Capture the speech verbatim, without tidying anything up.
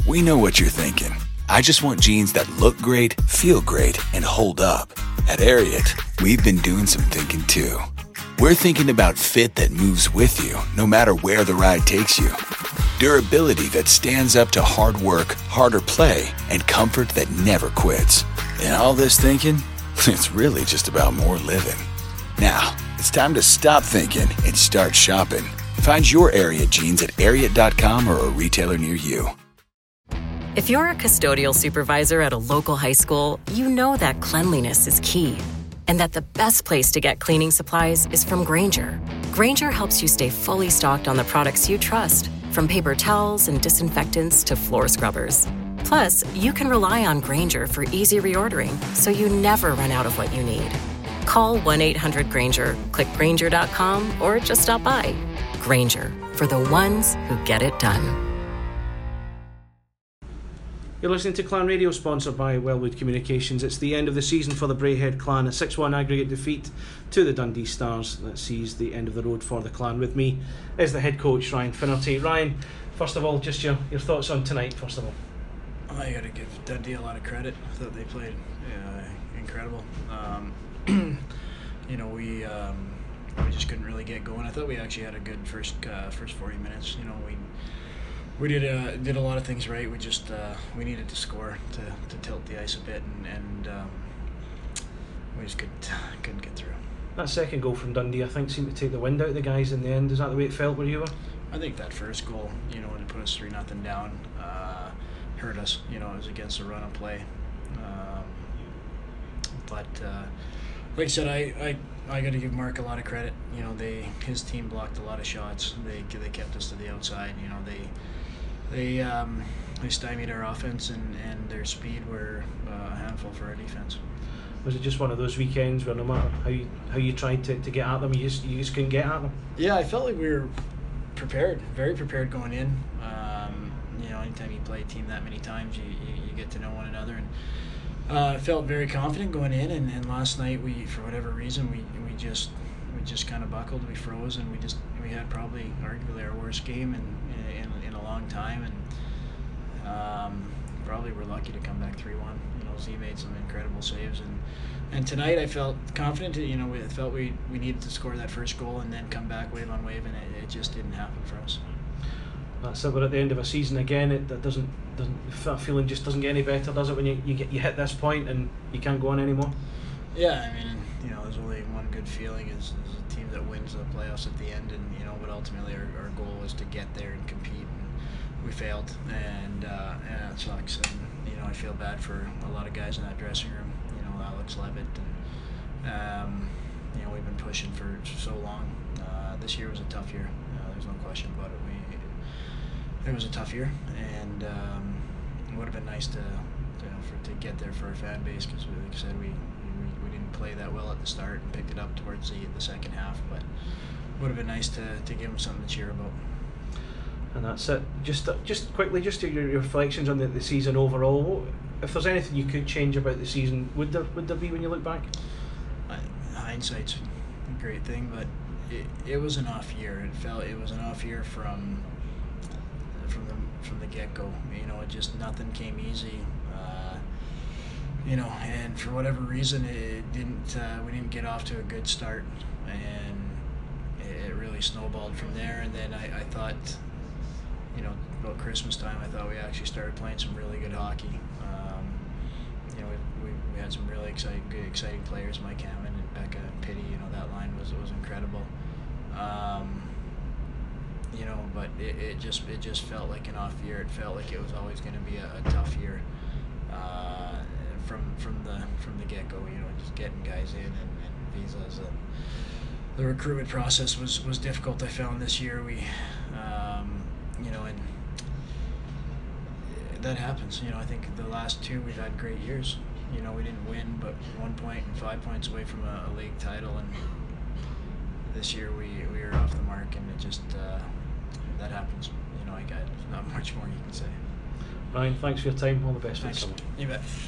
We know what you're thinking. I just want jeans that look great, feel great, and hold up. At Ariat, we've been doing some thinking too. We're thinking about fit that moves with you, no matter where the ride takes you. Durability that stands up to hard work, harder play, and comfort that never quits. And all this thinking, it's really just about more living. Now, it's time to stop thinking and start shopping. Find your Ariat jeans at ariat dot com or a retailer near you. If you're a custodial supervisor at a local high school, you know that cleanliness is key and that the best place to get cleaning supplies is from Grainger. Grainger helps you stay fully stocked on the products you trust, from paper towels and disinfectants to floor scrubbers. Plus, you can rely on Grainger for easy reordering, so you never run out of what you need. Call one eight hundred Grainger, click Grainger dot com, or just stop by. Grainger, for the ones who get it done. You're listening to Clan Radio, sponsored by Wellwood Communications. It's the end of the season for the Braehead Clan, a six one aggregate defeat to the Dundee Stars that sees the end of the road for the Clan. With me is the head coach, Ryan Finnerty. Ryan, first of all, just your, your thoughts on tonight, first of all. I got to give Dundee a lot of credit. I thought they played uh, incredible. Um, you know, we um, we just couldn't really get going. I thought we actually had a good first uh, first forty minutes. You know, we we did uh, did a lot of things right. We just uh, we needed to score to, to tilt the ice a bit, and, and um, we just couldn't couldn't get through. That second goal from Dundee, I think, seemed to take the wind out of the guys in the end. Is that the way it felt where you were? I think that first goal, you know, to put us three nothing down, uh, hurt us. You know, it was against a run and play. Um, but uh, like I said, I, I, I got to give Mark a lot of credit. You know, they his team blocked a lot of shots. They they kept us to the outside. You know, they they um, they stymied our offense, and, and their speed were uh, a handful for our defense. Was it just one of those weekends where no matter how you how you tried to, to get at them, you just you just couldn't get at them? Yeah, I felt like we were prepared, very prepared going in. Um, you know, anytime you play a team that many times, you, you, you get to know one another, and uh, I felt very confident going in. And, and last night, we for whatever reason, we, we just we just kind of buckled, we froze, and we just we had probably arguably our worst game in in, in a long time, and um, probably we're lucky to come back three one. You know, Z made some incredible saves, and and tonight I felt confident. You know, we felt we, we needed to score that first goal and then come back wave on wave, and it, it just didn't happen for us. That's it. But at the end of a season, again, it that doesn't doesn't that feeling just doesn't get any better, does it? When you, you get you hit this point and you can't go on anymore. Yeah, I mean, you know, there's only one good feeling is, is a team that wins the playoffs at the end, and you know, but ultimately our, our goal was to get there and compete, and we failed, and uh, yeah, it sucks. And you know, I feel bad for a lot of guys in that dressing room. You know, Alex Levitt, and um, you know, we've been pushing for so long. Uh, this year was a tough year. Uh, there's no question about it. We it was a tough year, and um, it would have been nice to, to for to get there for our fan base, because, like I said, we, we we didn't play that well at the start and picked it up towards the the second half. But it would have been nice to, to give them something to cheer about. And that's it. Just just quickly, just your, your reflections on the, the season overall. If there's anything you could change about the season, would there would there be when you look back? I, hindsight's a great thing, but it, it was an off year. It felt it was an off year from from the from the get go. You know, it just nothing came easy. Uh, you know, and for whatever reason, it didn't. Uh, we didn't get off to a good start, and it, it really snowballed from there. And then I, I thought, you know, about Christmas time, I thought we actually started playing some really good hockey. Um, you know, we, we we had some really exciting, good, exciting players, Mike Hammond and Becca and Pitty. You know, that line was was incredible. Um, you know, but it, it just it just felt like an off year. It felt like it was always going to be a, a tough year uh, from from the from the get go. You know, just getting guys in and, and visas, and the recruitment process was was difficult. I found this year we. Um, You know, and that happens. You know, I think the last two we've had great years. You know, we didn't win, but one point and five points away from a, a league title. And this year we, we were off the mark, and it just uh, that happens. You know, I got not much more you can say. Ryan, thanks for your time. All the best for the Thanks. summer. You bet.